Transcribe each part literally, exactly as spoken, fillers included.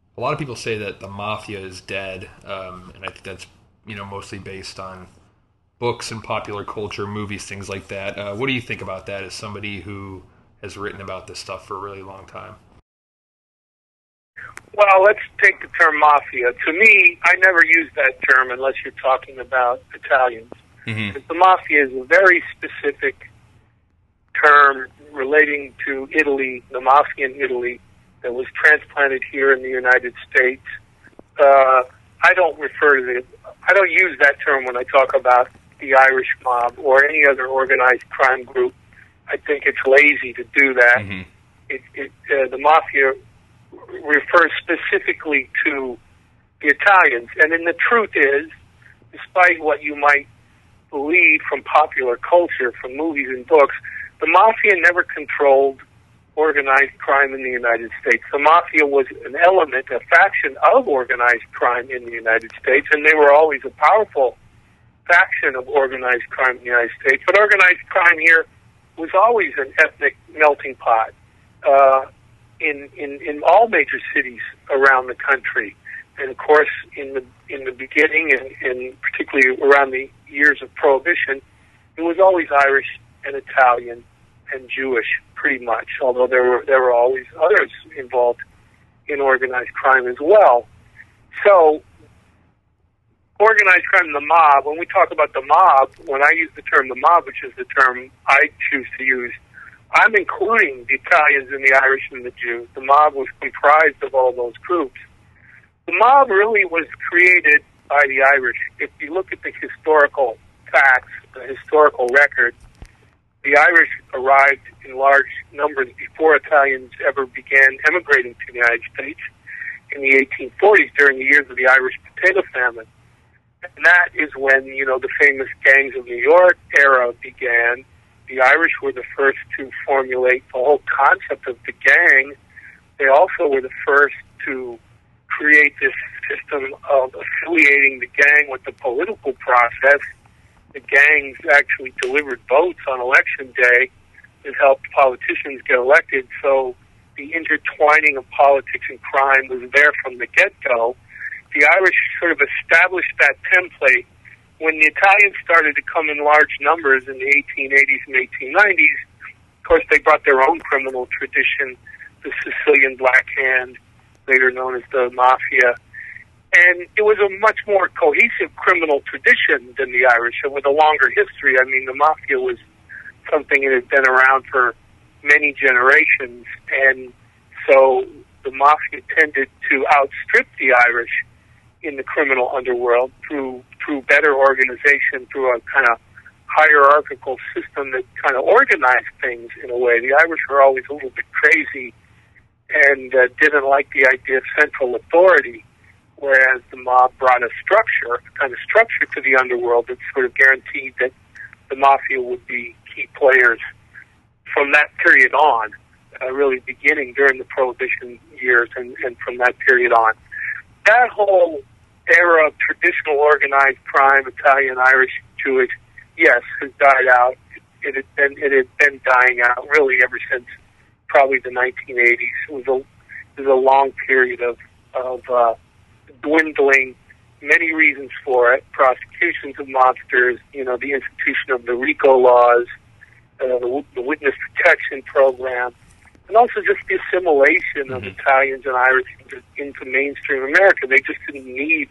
a lot of people say that the mafia is dead, um, and I think that's you know mostly based on books and popular culture, movies, things like that. Uh, what do you think about that as somebody who has written about this stuff for a really long time? Well, let's take the term mafia. To me, I never use that term unless you're talking about Italians. Mm-hmm. The mafia is a very specific term relating to Italy, the mafia in Italy, that was transplanted here in the United States. Uh, I don't refer to the, I don't use that term when I talk about the Irish mob or any other organized crime group. I think it's lazy to do that. Mm-hmm. It, it, uh, the mafia refers specifically to the Italians. And then the truth is, despite what you might believe from popular culture, from movies and books, the mafia never controlled organized crime in the United States. The mafia was an element, a faction of organized crime in the United States, and they were always a powerful faction of organized crime in the United States. But organized crime here was always an ethnic melting pot uh, in, in in all major cities around the country. And of course, in the in the beginning, and, and particularly around the years of Prohibition, it was always Irish and Italian and Jewish, pretty much. Although there were there were always others involved in organized crime as well. So, organized crime and the mob. When we talk about the mob, when I use the term the mob, which is the term I choose to use, I'm including the Italians and the Irish and the Jews. The mob was comprised of all those groups. The mob really was created by the Irish. If you look at the historical facts, the historical record, the Irish arrived in large numbers before Italians ever began emigrating to the United States in the eighteen forties during the years of the Irish potato famine. And that is when, you know, the famous gangs of New York era began. The Irish were the first to formulate the whole concept of the gang. They also were the first to create this system of affiliating the gang with the political process. The gangs actually delivered votes on election day that helped politicians get elected. So the intertwining of politics and crime was there from the get-go. The Irish sort of established that template. When the Italians started to come in large numbers in the eighteen eighties and eighteen nineties, of course, they brought their own criminal tradition, the Sicilian Black Hand, later known as the Mafia. And it was a much more cohesive criminal tradition than the Irish, and with a longer history. I mean, the Mafia was something that had been around for many generations, and so the Mafia tended to outstrip the Irish in the criminal underworld through through better organization, through a kind of hierarchical system that kind of organized things in a way. The Irish were always a little bit crazy and uh, didn't like the idea of central authority, whereas the mob brought a structure, a kind of structure to the underworld that sort of guaranteed that the Mafia would be key players from that period on, uh, really beginning during the Prohibition years and, and from that period on. That whole era of traditional organized crime, Italian, Irish, Jewish, yes, has died out. It, it had been it had been dying out really ever since probably the nineteen eighties. It was a it was a long period of of uh, dwindling. Many reasons for it: prosecutions of mobsters, you know, the institution of the RICO laws, uh, the, the witness protection program, and also just the assimilation mm-hmm. of Italians and Irish into, into mainstream America. They just didn't need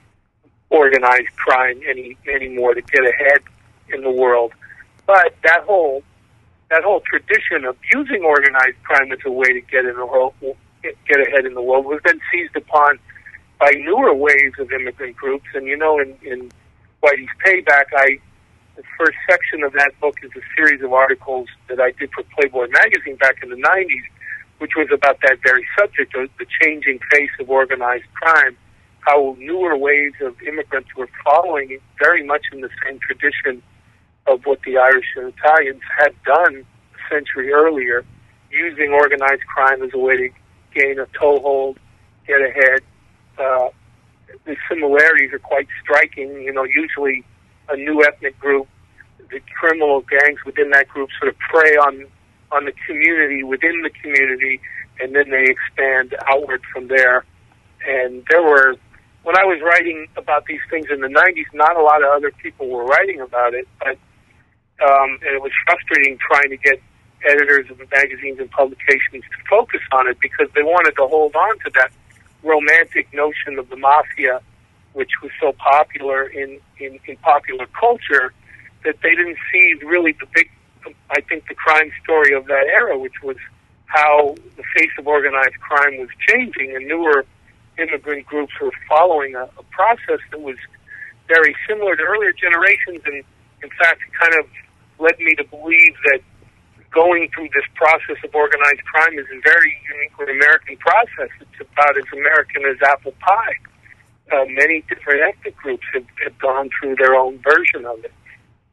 organized crime any anymore to get ahead in the world. But that whole that whole tradition of using organized crime as a way to get in the world, get ahead in the world, was then seized upon by newer waves of immigrant groups. And you know, in, in Whitey's Payback, I the first section of that book is a series of articles that I did for Playboy magazine back in the nineties, which was about that very subject, of the changing face of organized crime, how newer waves of immigrants were following very much in the same tradition of what the Irish and Italians had done a century earlier, using organized crime as a way to gain a toehold, get ahead. Uh, the similarities are quite striking. You know, usually a new ethnic group, the criminal gangs within that group sort of prey on on the community within the community, and then they expand outward from there. And there were, when I was writing about these things in the nineties, not a lot of other people were writing about it, but um, and it was frustrating trying to get editors of magazines and publications to focus on it because they wanted to hold on to that romantic notion of the mafia, which was so popular in, in, in popular culture, that they didn't see really the big, I think, the crime story of that era, which was how the face of organized crime was changing, and newer immigrant groups were following a, a process that was very similar to earlier generations, and in fact, it kind of led me to believe that going through this process of organized crime is a very uniquely American process. It's about as American as apple pie. Uh, many different ethnic groups have, have gone through their own version of it.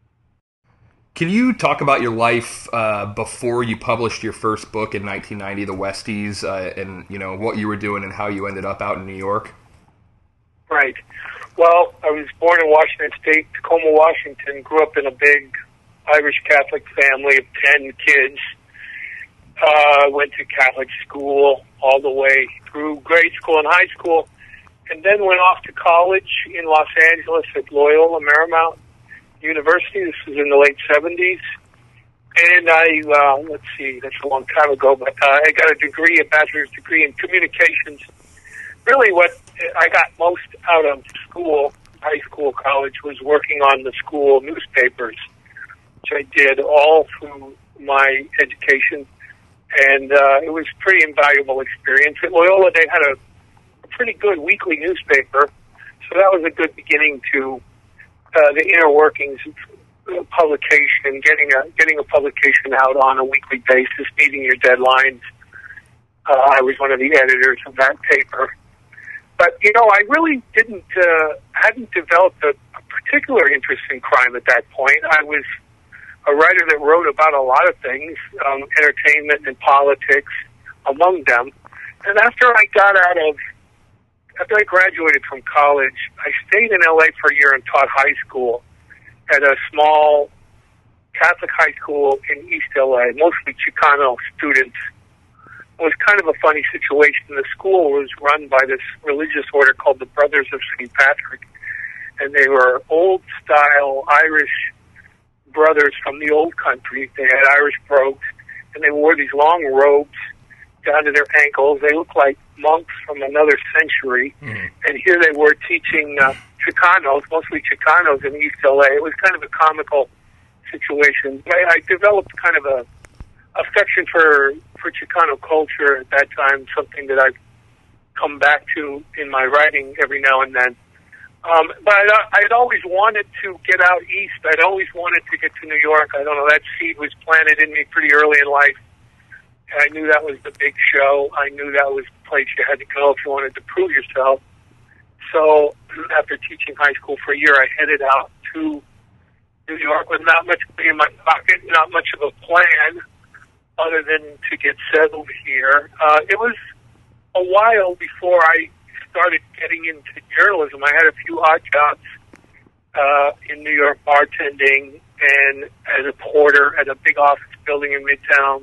Can you talk about your life uh, before you published your first book in nineteen ninety, The Westies, uh, and you know what you were doing and how you ended up out in New York? Right. Well, I was born in Washington State, Tacoma, Washington. Grew up in a big Irish Catholic family of ten kids. Uh, went to Catholic school all the way through grade school and high school, and then went off to college in Los Angeles at Loyola Marymount University. This was in the late seventies. And I, uh, let's see, that's a long time ago, but uh, I got a degree, a bachelor's degree in communications. Really what I got most out of school, high school, college, was working on the school newspapers, which I did all through my education. And uh, it was a pretty invaluable experience. At Loyola, they had a, a pretty good weekly newspaper, so that was a good beginning to uh, the inner workings of publication, getting a getting a publication out on a weekly basis, meeting your deadlines. Uh, I was one of the editors of that paper. But, you know, I really didn't, uh, hadn't developed a, a particular interest in crime at that point. I was a writer that wrote about a lot of things, um, entertainment and politics among them. And after I got out of, after I graduated from college, I stayed in L A for a year and taught high school at a small Catholic high school in East L A, mostly Chicano students. It was kind of a funny situation. The school was run by this religious order called the Brothers of Saint Patrick, and they were old-style Irish brothers from the old country. They had Irish brogues, and they wore these long robes down to their ankles. They looked like monks from another century, mm. and here they were teaching uh, Chicanos, mostly Chicanos in East L A. It was kind of a comical situation. I, I developed kind of a affection for, for Chicano culture at that time, something that I've come back to in my writing every now and then. Um, but I'd, I'd always wanted to get out east. I'd always wanted to get to New York. I don't know, that seed was planted in me pretty early in life. And I knew that was the big show. I knew that was the place you had to go if you wanted to prove yourself. So after teaching high school for a year, I headed out to New York with not much money in my pocket, not much of a plan other than to get settled here. Uh, it was a while before I started getting into journalism. I had a few odd jobs uh, in New York, bartending and as a porter at a big office building in Midtown,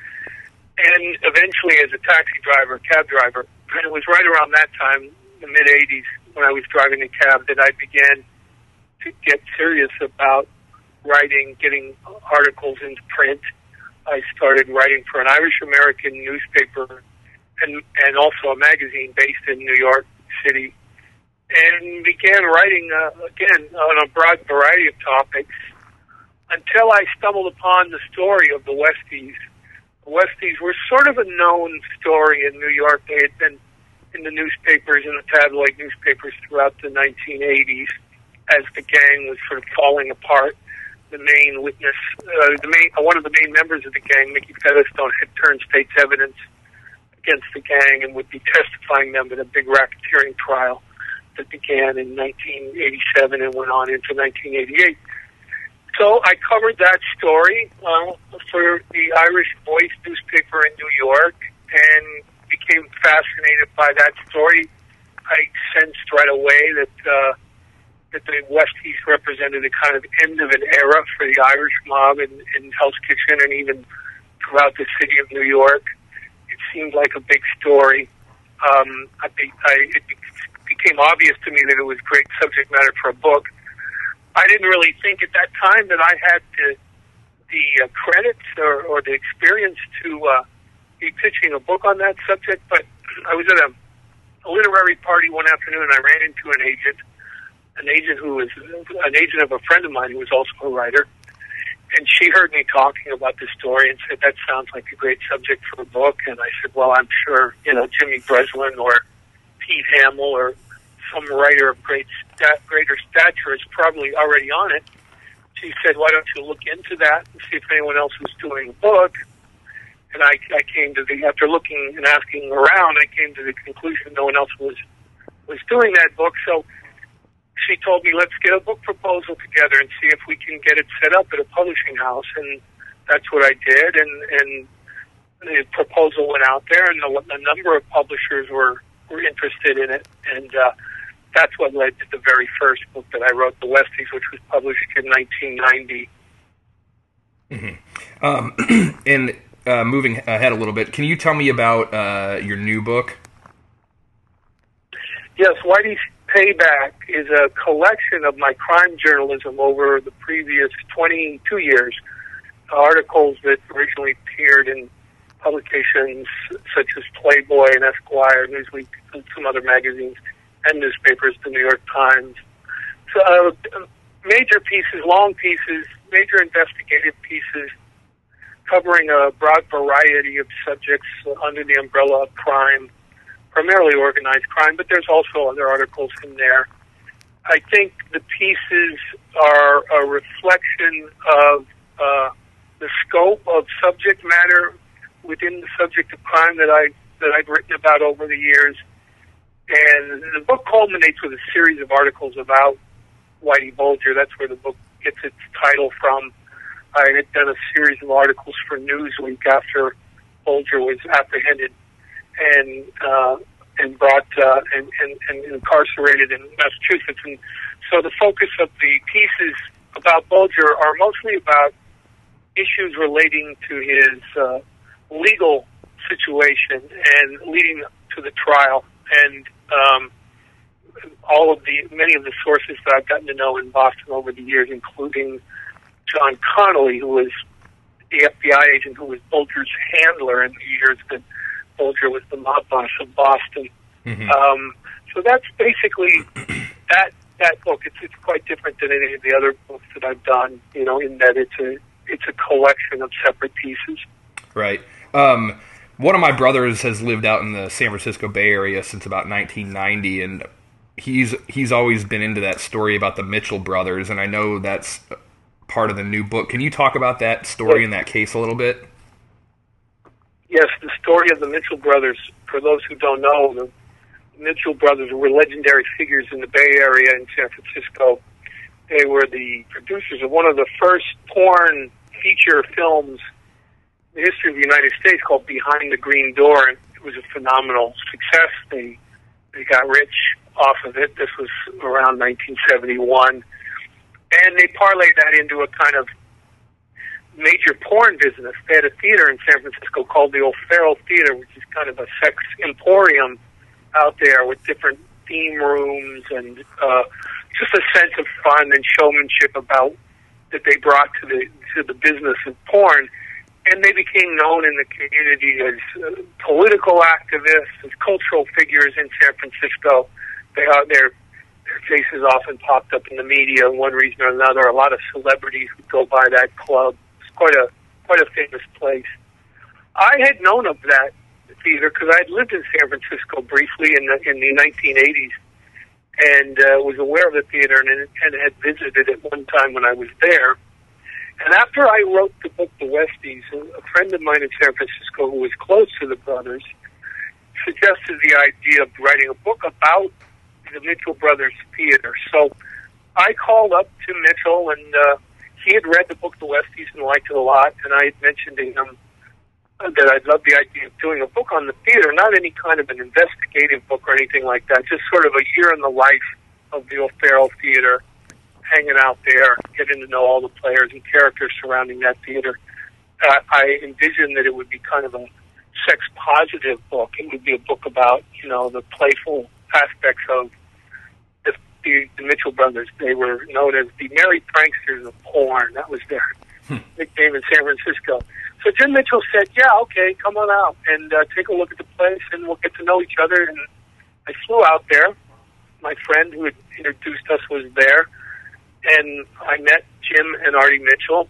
and eventually as a taxi driver, cab driver. And it was right around that time, the mid-eighties, when I was driving a cab, that I began to get serious about writing, getting articles into print. I started writing for an Irish-American newspaper and, and also a magazine based in New York City, and began writing, uh, again, on a broad variety of topics until I stumbled upon the story of the Westies. The Westies were sort of a known story in New York. They had been in the newspapers, in the tabloid newspapers throughout the nineteen eighties as the gang was sort of falling apart. The main witness, uh, the main, uh, one of the main members of the gang, Mickey Featherstone, had turned state's evidence against the gang and would be testifying them in a big racketeering trial that began in nineteen eighty-seven and went on into nineteen eighty-eight. So I covered that story uh, for the Irish Voice newspaper in New York and became fascinated by that story. I sensed right away that uh, that the Westies represented a kind of end of an era for the Irish mob in, in Hell's Kitchen and even throughout the city of New York. It seemed like a big story. um, I, be- I, it became obvious to me that it was great subject matter for a book. I didn't really think at that time that I had the, the uh, credits or, or the experience to uh, be pitching a book on that subject, but I was at a, a literary party one afternoon and I ran into an agent, an agent who was an agent of a friend of mine who was also a writer. And she heard me talking about this story and said, that sounds like a great subject for a book. And I said, well, I'm sure, you know, Jimmy Breslin or Pete Hamill or some writer of great stat, greater stature is probably already on it. She said, why don't you look into that and see if anyone else was doing a book? And I, I came to the, after looking and asking around, I came to the conclusion no one else was, was doing that book. So she told me, let's get a book proposal together and see if we can get it set up at a publishing house. And that's what I did. And, and the proposal went out there, and a, a number of publishers were, were interested in it. And uh, that's what led to the very first book that I wrote, The Westies, which was published in nineteen ninety. Mm-hmm. Um, and uh, moving ahead a little bit, can you tell me about uh, your new book? Yes, Whitey's Payback is a collection of my crime journalism over the previous twenty-two years, articles that originally appeared in publications such as Playboy and Esquire, Newsweek, and some other magazines and newspapers, the New York Times. So, uh, major pieces, long pieces, major investigative pieces, covering a broad variety of subjects under the umbrella of crime, primarily organized crime, but there's also other articles in there. I think the pieces are a reflection of uh, the scope of subject matter within the subject of crime that I that I've written about over the years. And the book culminates with a series of articles about Whitey Bulger. That's where the book gets its title from. I had done a series of articles for Newsweek after Bulger was apprehended and uh, and brought uh, and, and, and incarcerated in Massachusetts. And so the focus of the pieces about Bulger are mostly about issues relating to his uh, legal situation and leading to the trial. And um, all of the many of the sources that I've gotten to know in Boston over the years, including John Connolly, who was the F B I agent who was Bulger's handler in the years that Bulger was the mob boss of Boston. Mm-hmm. Um, so that's basically that that book. It's it's quite different than any of the other books that I've done. You know, in that it's a it's a collection of separate pieces. Right. Um, one of my brothers has lived out in the San Francisco Bay Area since about nineteen ninety, and he's he's always been into that story about the Mitchell brothers, and I know that's part of the new book. Can you talk about that story yes. and that case a little bit? Yes, the story of the Mitchell brothers. For those who don't know, the Mitchell brothers were legendary figures in the Bay Area in San Francisco. They were the producers of one of the first porn feature films in the history of the United States called Behind the Green Door, and it was a phenomenal success. They they got rich off of it. This was around nineteen seventy-one. And they parlayed that into a kind of major porn business. They had a theater in San Francisco called the O'Farrell Theater, which is kind of a sex emporium out there with different theme rooms and uh, just a sense of fun and showmanship about that they brought to the to the business of porn. And they became known in the community as uh, political activists, as cultural figures in San Francisco. They are their their faces often popped up in the media in one reason or another. A lot of celebrities would go by that club. It's quite a quite a famous place. I had known of that theater because I had lived in San Francisco briefly in the in the nineteen eighties, and uh, was aware of the theater and, and had visited it one time when I was there. And after I wrote the book, The Westies, a friend of mine in San Francisco who was close to the brothers suggested the idea of writing a book about the Mitchell Brothers Theater. So I called up to Mitchell, and uh, he had read the book, The Westies, and liked it a lot. And I had mentioned to him that I'd love the idea of doing a book on the theater, not any kind of an investigative book or anything like that, just sort of a year in the life of the O'Farrell Theater, hanging out there, getting to know all the players and characters surrounding that theater. Uh, I envisioned that it would be kind of a sex-positive book. It would be a book about, you know, the playful aspects of the, the, the Mitchell brothers. They were known as the merry pranksters of porn. That was their hmm. nickname in San Francisco. So Jim Mitchell said, yeah, okay, come on out and uh, take a look at the place, and we'll get to know each other. And I flew out there. My friend who had introduced us was there, and I met Jim and Artie Mitchell.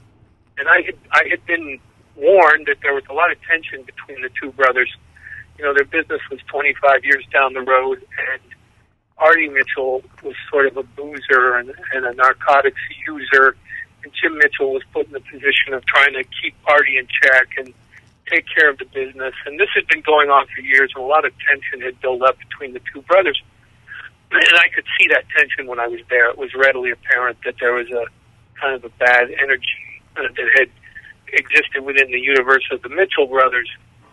And I had I had been warned that there was a lot of tension between the two brothers. You know, their business was twenty-five years down the road, and Artie Mitchell was sort of a boozer and, and a narcotics user, and Jim Mitchell was put in the position of trying to keep Artie in check and take care of the business. And this had been going on for years, and a lot of tension had built up between the two brothers. And I could see that tension when I was there. It was readily apparent that there was a kind of a bad energy that had existed within the universe of the Mitchell brothers.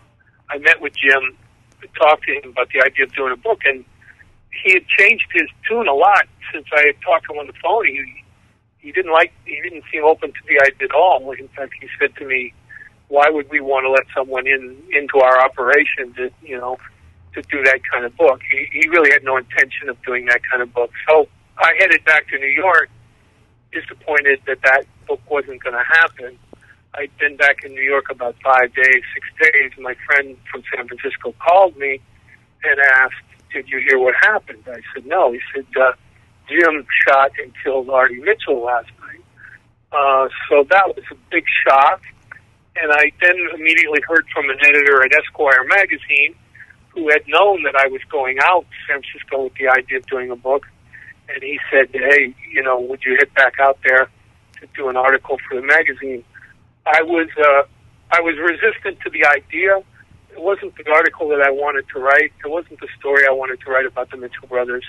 I met with Jim, talked to him about the idea of doing a book, and he had changed his tune a lot since I had talked to him on the phone. He he didn't like, he didn't seem open to the idea at all. In fact, he said to me, "Why would we want to let someone in into our operation to, you know, to do that kind of book?" He he really had no intention of doing that kind of book. So I headed back to New York, disappointed that that book wasn't going to happen. I'd been back in New York about five days, six days, and my friend from San Francisco called me and asked, "Did you hear what happened?" I said, "No." He said, uh, "Jim shot and killed Artie Mitchell last night." Uh, so that was a big shock. And I then immediately heard from an editor at Esquire magazine who had known that I was going out to San Francisco with the idea of doing a book. And he said, "Hey, you know, would you head back out there to do an article for the magazine?" I was uh, I was resistant to the idea. It wasn't the article that I wanted to write. It wasn't the story I wanted to write about the Mitchell brothers.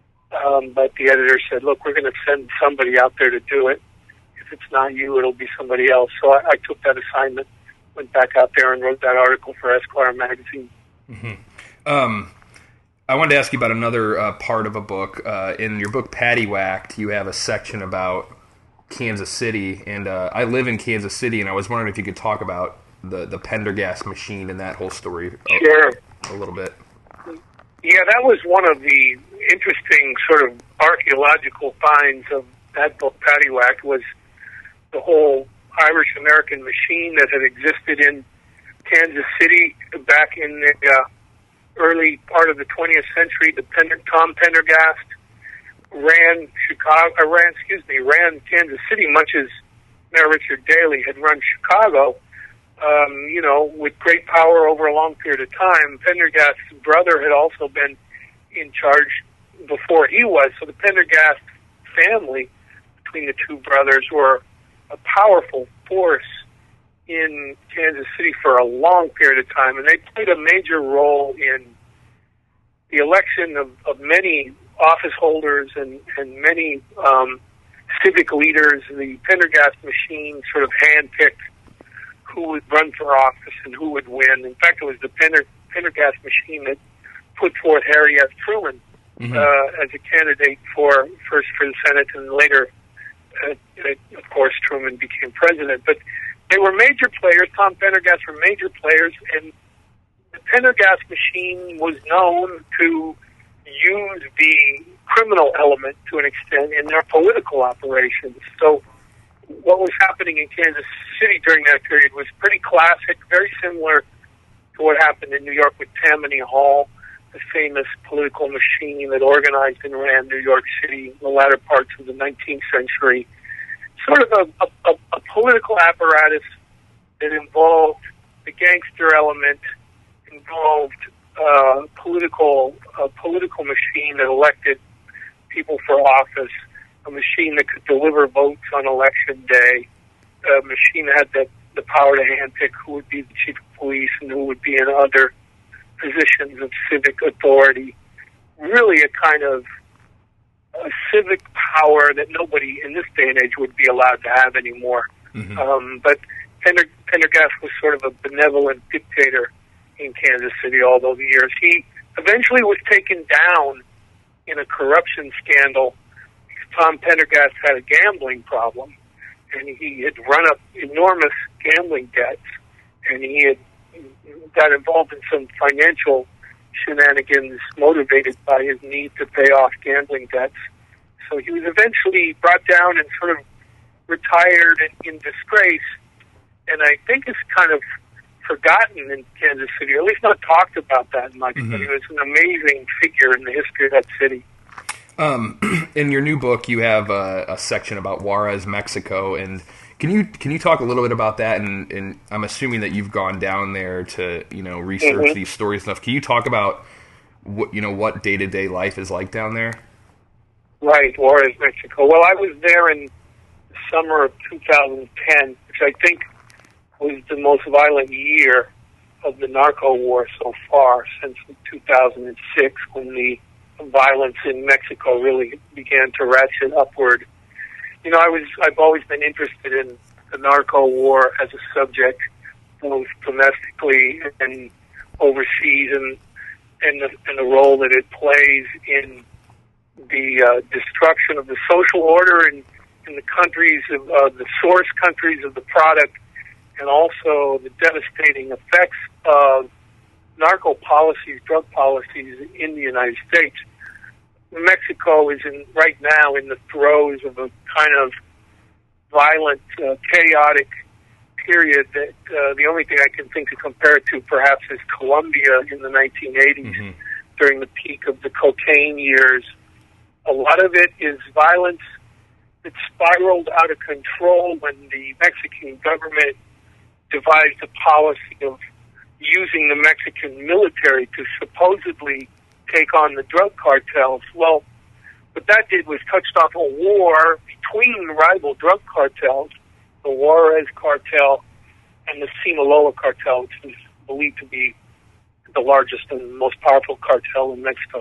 Um, but the editor said, "Look, we're going to send somebody out there to do it. If it's not you, it'll be somebody else." So I, I took that assignment, went back out there and wrote that article for Esquire magazine. Mm-hmm. Um, I wanted to ask you about another uh, part of a book. Uh, in your book, Paddywhacked, you have a section about Kansas City, and uh, I live in Kansas City, and I was wondering if you could talk about the, the Pendergast machine and that whole story a, sure. a little bit. Yeah, that was one of the interesting sort of archaeological finds of that book, Paddywhacked, was the whole Irish-American machine that had existed in Kansas City back in the uh, early part of the twentieth century. The Pender, Tom Pendergast ran Chicago, uh, ran, excuse me, ran Kansas City, much as Mayor Richard Daley had run Chicago, um, you know, with great power over a long period of time. Pendergast's brother had also been in charge before he was, so the Pendergast family, between the two brothers, were a powerful force in Kansas City for a long period of time, and they played a major role in the election of, of many office holders and, and many um, civic leaders. The Pendergast machine sort of handpicked who would run for office and who would win. In fact, it was the Pender, Pendergast machine that put forth Harry S. Truman mm-hmm. uh, as a candidate for first for the Senate, and later, uh, of course, Truman became president. But they were major players. Tom Pendergast were major players, and the Pendergast machine was known to use the criminal element to an extent in their political operations. So what was happening in Kansas City during that period was pretty classic, very similar to what happened in New York with Tammany Hall, the famous political machine that organized and ran New York City in the latter parts of the nineteenth century. Sort of a, a, a political apparatus that involved the gangster element, involved uh, political a political machine that elected people for office, a machine that could deliver votes on election day, a machine that had the, the power to handpick who would be the chief of police and who would be in other positions of civic authority. Really a kind of a civic power that nobody in this day and age would be allowed to have anymore. Mm-hmm. Um, but Pender, Pendergast was sort of a benevolent dictator in Kansas City all those years. He eventually was taken down in a corruption scandal. Tom Pendergast had a gambling problem, and he had run up enormous gambling debts, and he had got involved in some financial shenanigans motivated by his need to pay off gambling debts. So he was eventually brought down and sort of retired in, in disgrace, and I think it's kind of forgotten in Kansas City, or at least not talked about that much, mm-hmm. but he was an amazing figure in the history of that city. Um, in your new book, you have a, a section about Juarez, Mexico, and can you can you talk a little bit about that? And, and I'm assuming that you've gone down there to you know research mm-hmm. these stories and stuff. Can you talk about what you know what day to day life is like down there? Right, Juarez, Mexico. Well, I was there in the summer of two thousand ten, which I think was the most violent year of the narco war so far since two thousand six, when the violence in Mexico really began to ratchet upward. You know, I was, I've always been interested in the narco war as a subject, both domestically and overseas, and, and, the, and the role that it plays in the uh, destruction of the social order in, in the countries, of uh, the source countries of the product, and also the devastating effects of narco policies, drug policies in the United States. Mexico is in right now in the throes of a kind of violent, uh, chaotic period that uh, the only thing I can think to compare it to perhaps is Colombia in the nineteen eighties, mm-hmm. during the peak of the cocaine years. A lot of it is violence that spiraled out of control when the Mexican government devised a policy of using the Mexican military to supposedly take on the drug cartels. Well, what that did was touched off a war between rival drug cartels, the Juarez cartel and the Sinaloa cartel, which is believed to be the largest and most powerful cartel in Mexico.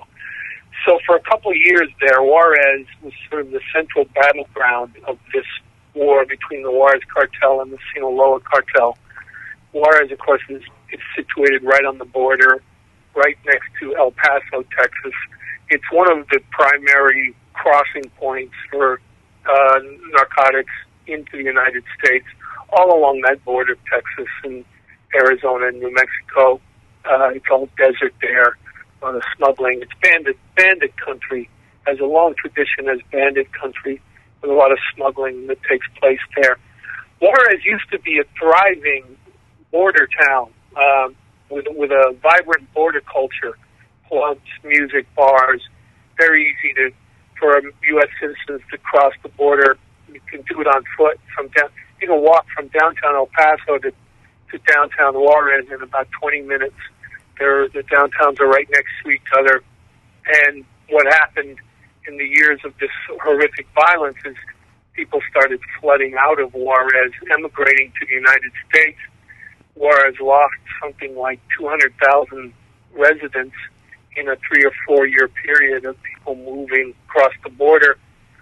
So for a couple of years there, Juarez was sort of the central battleground of this war between the Juarez cartel and the Sinaloa cartel. Juarez, of course, is, is situated right on the border, right next to El Paso, Texas. It's one of the primary crossing points for uh, narcotics into the United States, all along that border of Texas and Arizona and New Mexico. Uh, it's all desert there. A lot of smuggling. It's bandit, bandit country, has a long tradition as bandit country, with a lot of smuggling that takes place there. Juarez used to be a thriving border town, um, with, with a vibrant border culture, clubs, music, bars, very easy to for U S citizens to cross the border. You can do it on foot from down. You can walk from downtown El Paso to, to downtown Juarez in about twenty minutes. There, the downtowns are right next to each other. And what happened in the years of this horrific violence is people started flooding out of Juarez, emigrating to the United States. Juarez lost something like two hundred thousand residents in a three or four year period of people moving across the border.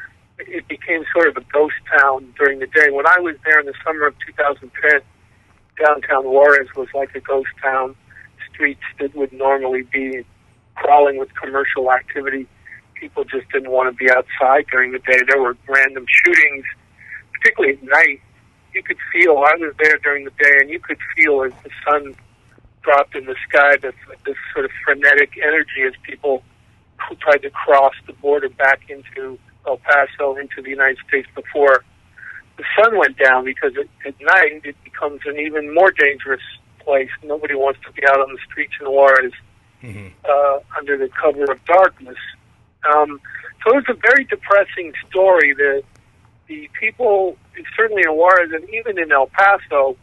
It became sort of a ghost town during the day. When I was there in the summer of two thousand ten, downtown Juarez was like a ghost town. Streets that would normally be crawling with commercial activity, people just didn't want to be outside during the day. There were random shootings, particularly at night. You could feel, I was there during the day, and you could feel as the sun dropped in the sky, this, this sort of frenetic energy as people who tried to cross the border back into El Paso, into the United States before the sun went down, because at, at night it becomes an even more dangerous place. Nobody wants to be out on the streets in Juarez mm-hmm. uh, under the cover of darkness. Um, so it was a very depressing story. The the people, certainly in Juarez and even in El Paso,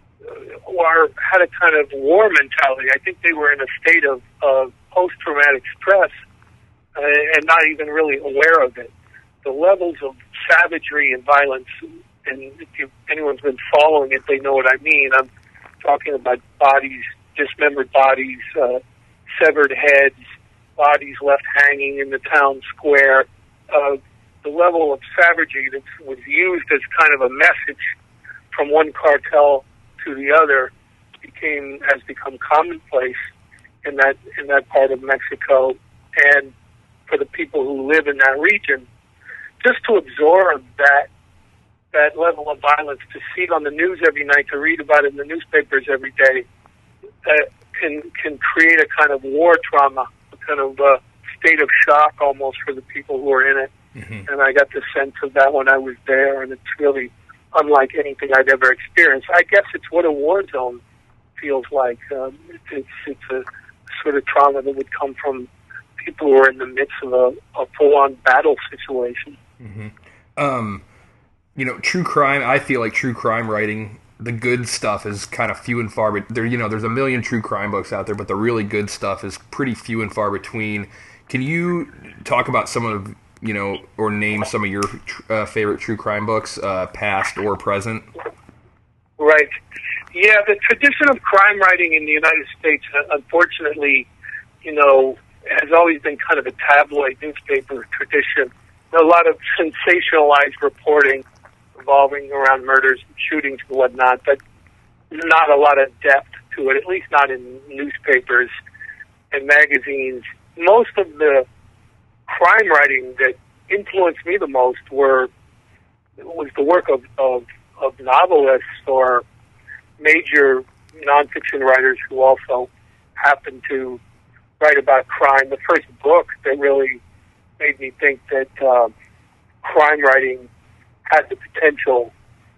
uh, were, had a kind of war mentality. I think they were in a state of, of post-traumatic stress uh, and not even really aware of it. The levels of savagery and violence, and if you, anyone's been following it, they know what I mean. I'm talking about bodies, dismembered bodies, uh, severed heads, bodies left hanging in the town square. Uh, the level of savagery that was used as kind of a message from one cartel to the other became has become commonplace in that in that part of Mexico. And for the people who live in that region, just to absorb that that level of violence, to see it on the news every night, to read about it in the newspapers every day, uh, can can create a kind of war trauma, a kind of uh, state of shock almost for the people who are in it. Mm-hmm. And I got the sense of that when I was there, and it's really unlike anything I'd ever experienced. I guess it's what a war zone feels like. Um, it's, it's it's a sort of trauma that would come from people who are in the midst of a, a full-on battle situation. Mm-hmm. Um, you know, true crime. I feel like true crime writing, the good stuff is kind of few and far. But there, you know, there's a million true crime books out there, but the really good stuff is pretty few and far between. Can you talk about some of, you know, or name some of your uh, favorite true crime books, uh, past or present? Right. Yeah, the tradition of crime writing in the United States, unfortunately, you know, has always been kind of a tabloid newspaper tradition. A lot of sensationalized reporting revolving around murders and shootings and whatnot, but not a lot of depth to it, at least not in newspapers and magazines. Most of the crime writing that influenced me the most were was the work of, of, of novelists or major nonfiction writers who also happened to write about crime. The first book that really made me think that uh, crime writing had the potential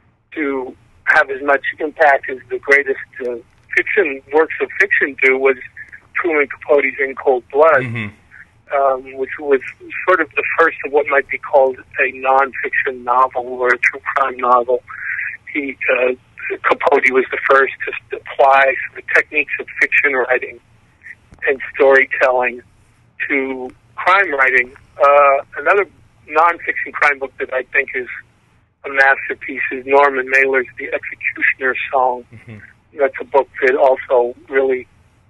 to have as much impact as the greatest uh, fiction works of fiction do was Truman Capote's In Cold Blood, mm-hmm. um, which was sort of the first of what might be called a nonfiction novel or a true crime novel. He, uh, Capote was the first to apply the techniques of fiction writing and storytelling to crime writing. Uh, another nonfiction crime book that I think is a masterpiece is Norman Mailer's The Executioner's Song. Mm-hmm. That's a book that also really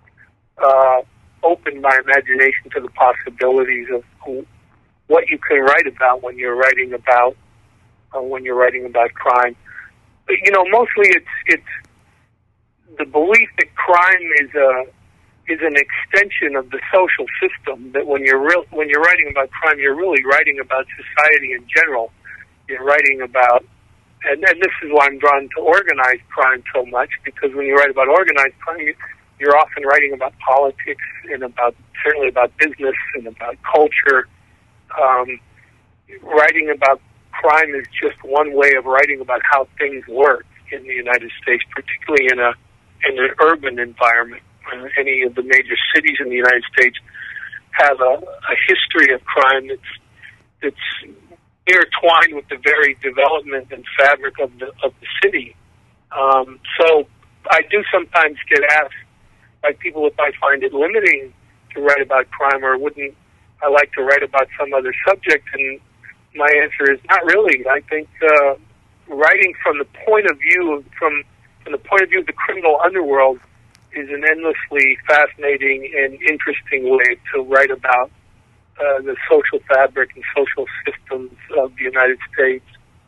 uh, opened my imagination to the possibilities of who, what you can write about when you're writing about uh, when you're writing about crime. But you know, mostly it's it's the belief that crime is a is an extension of the social system. That when you're real when you're writing about crime, you're really writing about society in general. You're writing about, and, and this is why I'm drawn to organized crime so much, because when you write about organized crime, you're often writing about politics and about certainly about business and about culture. Um, writing about crime is just one way of writing about how things work in the United States, particularly in a in an urban environment. Uh, any of the major cities in the United States have a, a history of crime that's that's intertwined with the very development and fabric of the of the city. Um, so I do sometimes get asked by people if I find it limiting to write about crime, or wouldn't I like to write about some other subject? And my answer is not really. I think uh, writing from the point of view of, from from the point of view of the criminal underworld is an endlessly fascinating and interesting way to write about uh, the social fabric and social systems of the United States.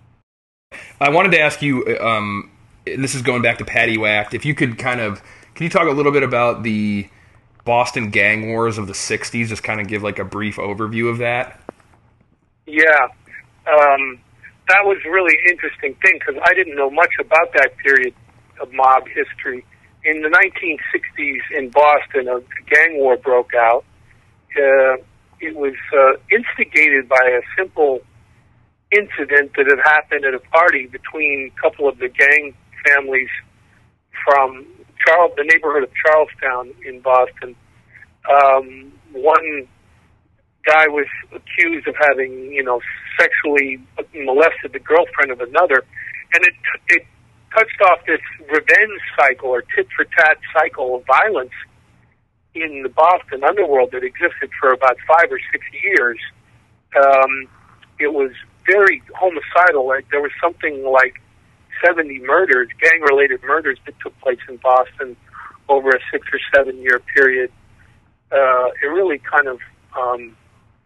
I wanted to ask you, um, and this is going back to Patty Wacht, if you could kind of, can you talk a little bit about the Boston gang wars of the sixties, just kind of give like a brief overview of that? Yeah, um, that was a really interesting thing because I didn't know much about that period of mob history. In the nineteen sixties in Boston, a gang war broke out. Uh, it was uh, instigated by a simple incident that had happened at a party between a couple of the gang families from Charles, the neighborhood of Charlestown in Boston. Um, one guy was accused of having, you know, sexually molested the girlfriend of another, and it it touched off this revenge cycle or tit-for-tat cycle of violence in the Boston underworld that existed for about five or six years. Um, it was very homicidal. Like, there was something like seventy murders, gang-related murders that took place in Boston over a six or seven-year period. Uh, it really kind of, um,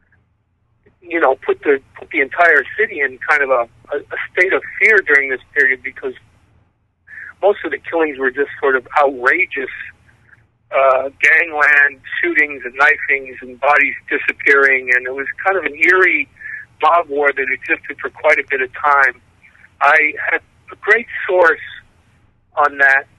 you know, put the put the entire city in kind of a, a, a state of fear during this period because most of the killings were just sort of outrageous uh, gangland shootings and knifings and bodies disappearing, and it was kind of an eerie mob war that existed for quite a bit of time. I had a great source on that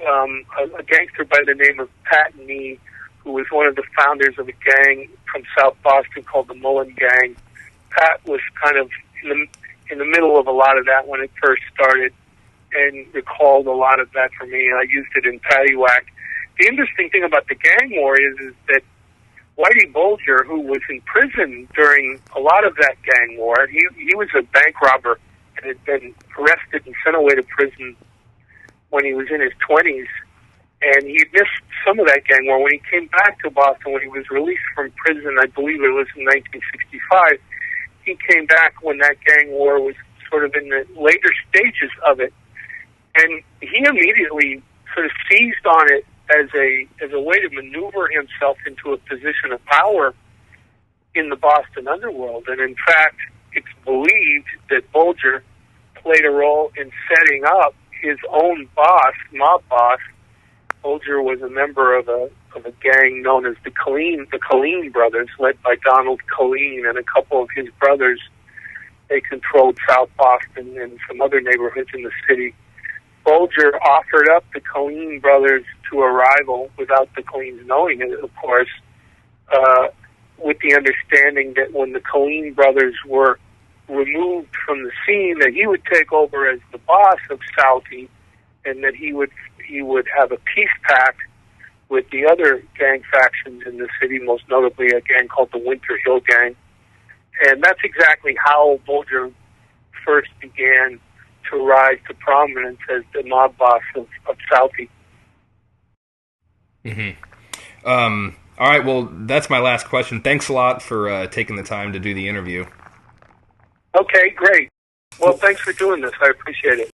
um, a, a gangster by the name of Pat Nee, who was one of the founders of a gang from South Boston called the Mullen Gang. Pat was kind of in the, in the middle of a lot of that when it first started, and recalled a lot of that for me, and I used it in Paddywhack. The interesting thing about the gang war is, is that Whitey Bulger, who was in prison during a lot of that gang war, he, he was a bank robber and had been arrested and sent away to prison when he was in his twenties, and he missed some of that gang war. When he came back to Boston, when he was released from prison, I believe it was in nineteen sixty-five, he came back when that gang war was sort of in the later stages of it, and he immediately sort of seized on it as a as a way to maneuver himself into a position of power in the Boston underworld. And in fact, it's believed that Bulger played a role in setting up his own boss, mob boss. Bulger was a member of a of a gang known as the Killeen, the Killeen brothers, led by Donald Killeen and a couple of his brothers. They controlled South Boston and some other neighborhoods in the city. Bulger offered up the Killeen brothers to a rival without the Killeens knowing it, of course, uh, with the understanding that when the Killeen brothers were removed from the scene, that he would take over as the boss of Southie, and that he would he would have a peace pact with the other gang factions in the city, most notably a gang called the Winter Hill Gang. And that's exactly how Bulger first began to rise to prominence as the mob boss of, of Southie. Mm-hmm. Um, all right, well, that's my last question. Thanks a lot for uh, taking the time to do the interview. Okay, great. Well, thanks for doing this. I appreciate it.